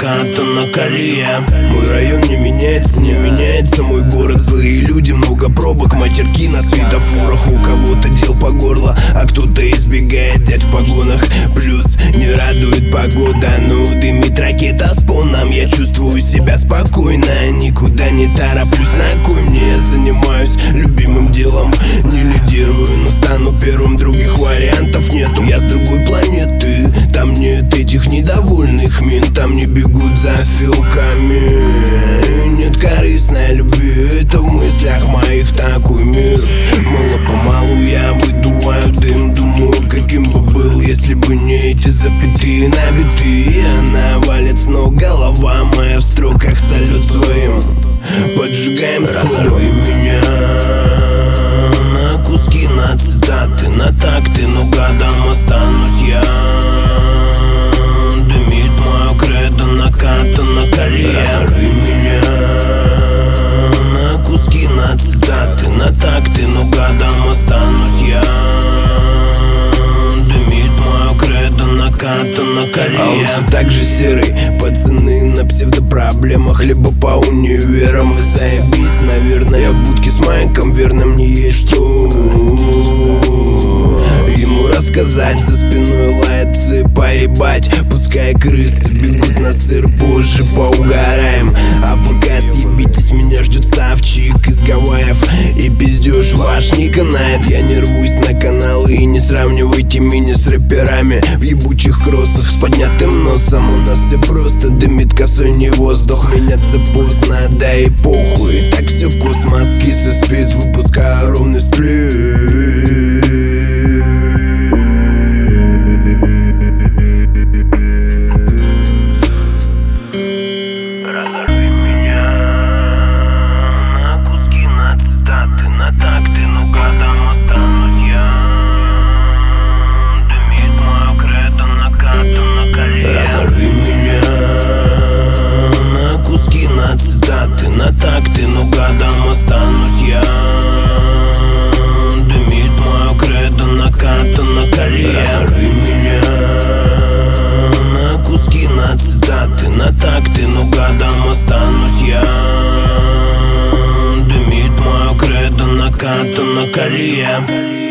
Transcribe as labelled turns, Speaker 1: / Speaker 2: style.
Speaker 1: накатана колея. Мой район не меняется, не меняется мой город. Злые люди, много пробок, матерки на светофорах. У кого-то дел по горло, а кто-то избегает дядь в погонах. Плюс не радует погода, но дымит ракета с полном. Я чувствую себя спокойно, никуда не тороплюсь. На кой мне я занимаюсь любимым делом? Не лидирую, но стану первым, других вариантов нету. Я с другой планеты, там нет этих недовольных мин. Там не бегут за филками. Нет корыстной любви, это в мыслях моих такой мир. Мало-помалу я выдуваю дым, думаю, каким бы был, если бы не эти запятые набитые. Она валит с ног, голова моя в строках салют своим. Поджигаем сходу. Разорви меня на куски, на цитаты, на такты, но годом останусь я. Дымит мое кредо, накатана колея. Разорви меня на куски, на цитаты, на такты, но годом останусь я. Дымит мое кредо, накатана колея. А он все так же серый, пацаны на псевдопроблемах, либо по универам. И заебись, наверное, я в будке с Майком верным, не есть что ему рассказать. За спиной лает псы, поебать. Пускай крысы бегут на сыр, позже поугараем. А пока съебитесь, меня ждет ставчик из Гавайев. И пиздеж ваш не канает. Я не рвусь на каналы и не сравнивайте меня с рэперами в ебучих кроссах с поднятым носом. У нас все просто, дымит косой не воздух. Меняться поздно, да и похуй. Так все космос, киса спит, выпуская ровный сплит. Разорви меня на куски, на цитаты, на такты, но годом останусь я. Дымит мое кредо, накатана колея. Разорви меня на куски, на цитаты, на такты, но годом останусь я. Дымит мое кредо, накатана колея. Разорви меня на куски, на цитаты, на такты, но годом останусь я. Дымит мое кредо, накатана колея.